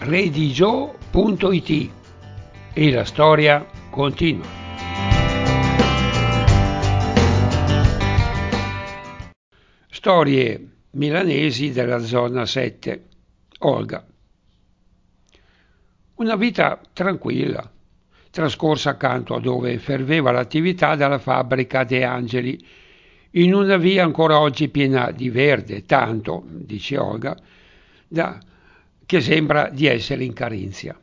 redigio.it e la storia continua. Storie milanesi della zona 7. Olga. Una vita tranquilla, trascorsa accanto a dove ferveva l'attività della fabbrica De Angeli, in una via ancora oggi piena di verde, tanto, dice Olga, che sembra di essere in Carinzia.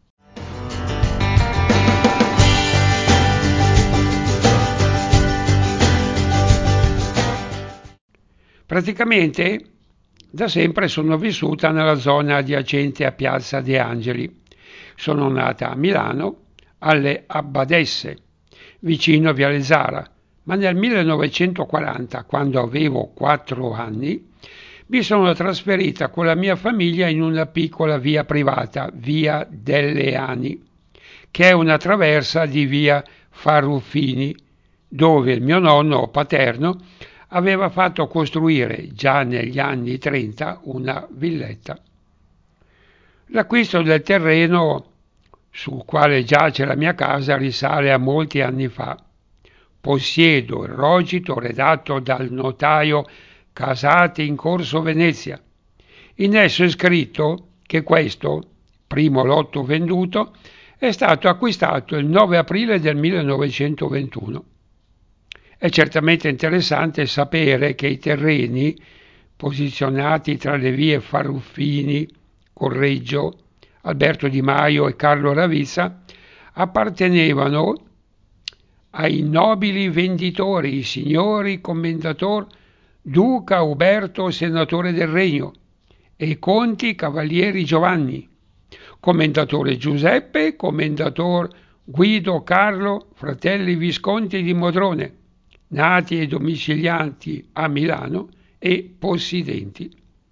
Praticamente da sempre sono vissuta nella zona adiacente a Piazza De Angeli. Sono nata a Milano, alle Abbadesse, vicino a Viale Zara, ma nel 1940, quando avevo 4 anni, mi sono trasferita con la mia famiglia in una piccola via privata, via delle Ani, che è una traversa di via Farruffini, dove il mio nonno paterno aveva fatto costruire già negli anni 30 una villetta. L'acquisto del terreno sul quale giace la mia casa risale a molti anni fa. Possiedo il rogito redatto dal notaio Casati in Corso Venezia. In esso è scritto che questo, primo lotto venduto, è stato acquistato il 9 aprile del 1921. È certamente interessante sapere che i terreni, posizionati tra le vie Farruffini, Correggio, Alberto Di Maio e Carlo Ravizza, appartenevano ai nobili venditori, signori commendator Duca Uberto, senatore del Regno, e conti cavalieri Giovanni, commendatore Giuseppe, commendator Guido Carlo, fratelli Visconti di Modrone, nati e domiciliati a Milano e possidenti.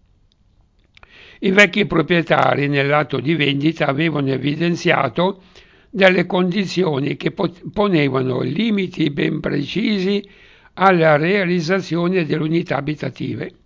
I vecchi proprietari nell'atto di vendita avevano evidenziato delle condizioni che ponevano limiti ben precisi alla realizzazione delle unità abitative.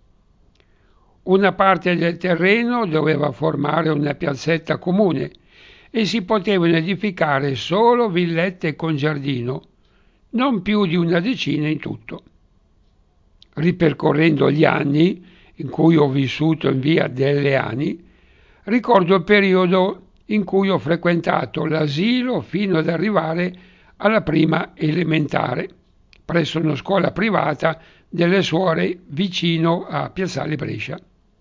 Una parte del terreno doveva formare una piazzetta comune e si potevano edificare solo villette con giardino, non più di una decina in tutto. Ripercorrendo gli anni in cui ho vissuto in via delle Ani, ricordo il periodo in cui ho frequentato l'asilo fino ad arrivare alla prima elementare, presso una scuola privata delle suore vicino a Piazzale Brescia.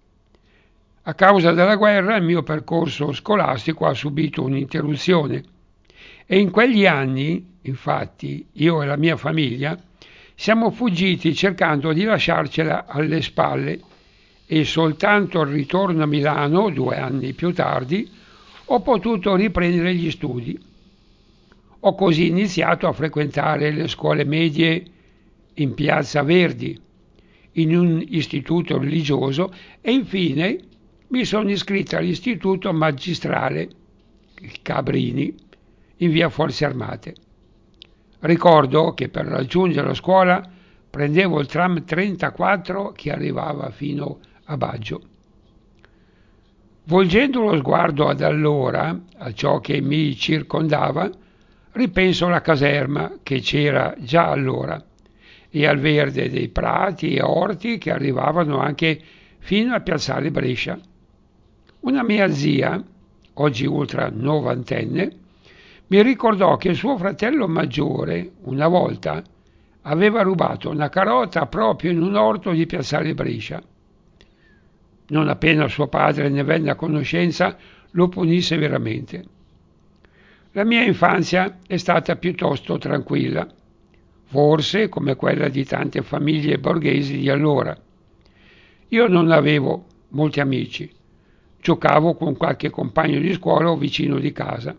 A causa della guerra il mio percorso scolastico ha subito un'interruzione e in quegli anni, infatti, io e la mia famiglia siamo fuggiti cercando di lasciarcela alle spalle e soltanto al ritorno a Milano, 2 anni più tardi, ho potuto riprendere gli studi. Ho così iniziato a frequentare le scuole medie in Piazza Verdi, in un istituto religioso e infine mi sono iscritto all'istituto magistrale, il Cabrini, in via Forze Armate. Ricordo che per raggiungere la scuola prendevo il tram 34 che arrivava fino a Baggio. Volgendo lo sguardo ad allora, a ciò che mi circondava, ripenso alla caserma che c'era già allora e al verde dei prati e orti che arrivavano anche fino a Piazzale Brescia. Una mia zia, oggi ultra novantenne, mi ricordò che suo fratello maggiore, una volta, aveva rubato una carota proprio in un orto di Piazzale Brescia. Non appena suo padre ne venne a conoscenza, lo punì severamente. La mia infanzia è stata piuttosto tranquilla, forse come quella di tante famiglie borghesi di allora. Io non avevo molti amici, giocavo con qualche compagno di scuola o vicino di casa.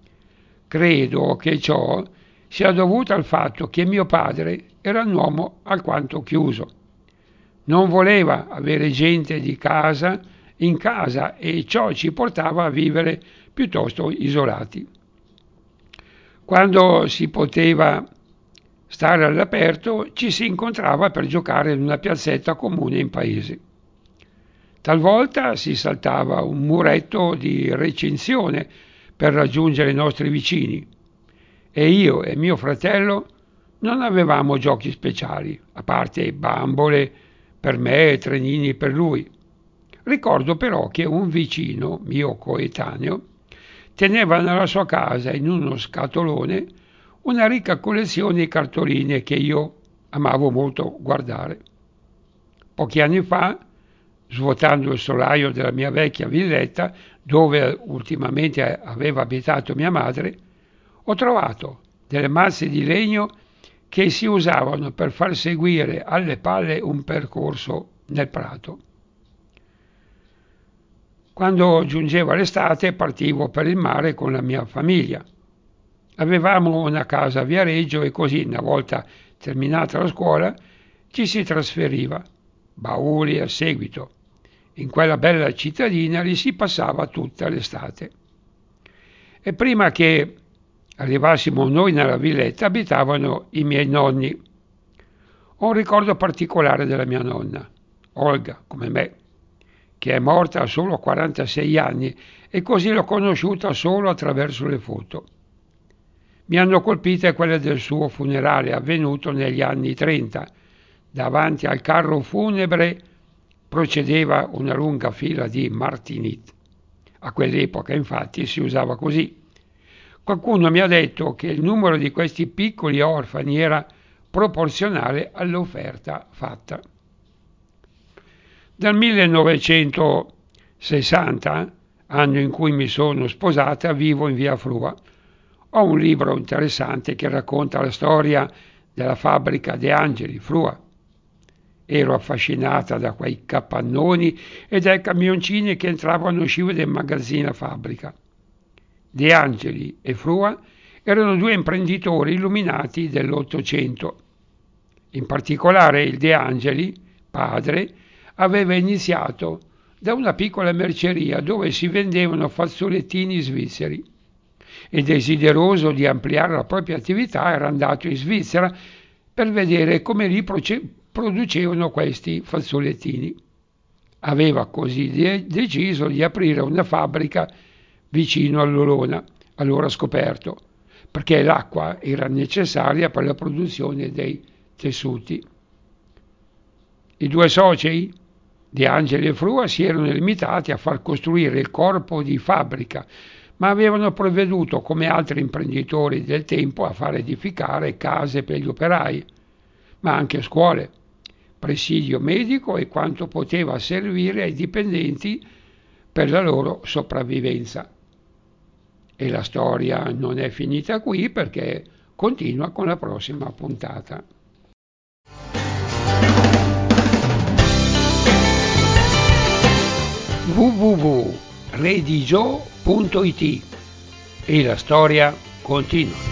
Credo che ciò sia dovuto al fatto che mio padre era un uomo alquanto chiuso. Non voleva avere gente di casa in casa e ciò ci portava a vivere piuttosto isolati. Quando si poteva stare all'aperto ci si incontrava per giocare in una piazzetta comune in paese. Talvolta si saltava un muretto di recinzione per raggiungere i nostri vicini e io e mio fratello non avevamo giochi speciali, a parte bambole per me e trenini per lui. Ricordo però che un vicino, mio coetaneo, teneva nella sua casa in uno scatolone una ricca collezione di cartoline che io amavo molto guardare. Pochi anni fa, svuotando il solaio della mia vecchia villetta, dove ultimamente aveva abitato mia madre, ho trovato delle mazze di legno che si usavano per far seguire alle palle un percorso nel prato. Quando giungeva l'estate partivo per il mare con la mia famiglia. Avevamo una casa a Viareggio e così, una volta terminata la scuola, ci si trasferiva, bauli a seguito. In quella bella cittadina lì si passava tutta l'estate. E prima che arrivassimo noi nella villetta abitavano i miei nonni. Ho un ricordo particolare della mia nonna, Olga, come me, che è morta a solo 46 anni e così l'ho conosciuta solo attraverso le foto. Mi hanno colpite quelle del suo funerale avvenuto negli anni 30. Davanti al carro funebre procedeva una lunga fila di martinit. A quell'epoca infatti si usava così. Qualcuno mi ha detto che il numero di questi piccoli orfani era proporzionale all'offerta fatta. Dal 1960, anno in cui mi sono sposata, vivo in via Frua. Ho un libro interessante che racconta la storia della fabbrica De Angeli, Frua. Ero affascinata da quei capannoni e dai camioncini che entravano e uscivano del magazzino fabbrica. De Angeli e Frua erano due imprenditori illuminati dell'Ottocento. In particolare il De Angeli, padre, aveva iniziato da una piccola merceria dove si vendevano fazzolettini svizzeri e desideroso di ampliare la propria attività era andato in Svizzera per vedere come lì producevano questi fazzolettini. Aveva così deciso di aprire una fabbrica vicino all'Olona, allora scoperto, perché l'acqua era necessaria per la produzione dei tessuti. I due soci, De Angeli e Frua, si erano limitati a far costruire il corpo di fabbrica, ma avevano provveduto, come altri imprenditori del tempo, a far edificare case per gli operai, ma anche scuole, presidio medico e quanto poteva servire ai dipendenti per la loro sopravvivenza. E la storia non è finita qui perché continua con la prossima puntata. www.redigio.it e la storia continua.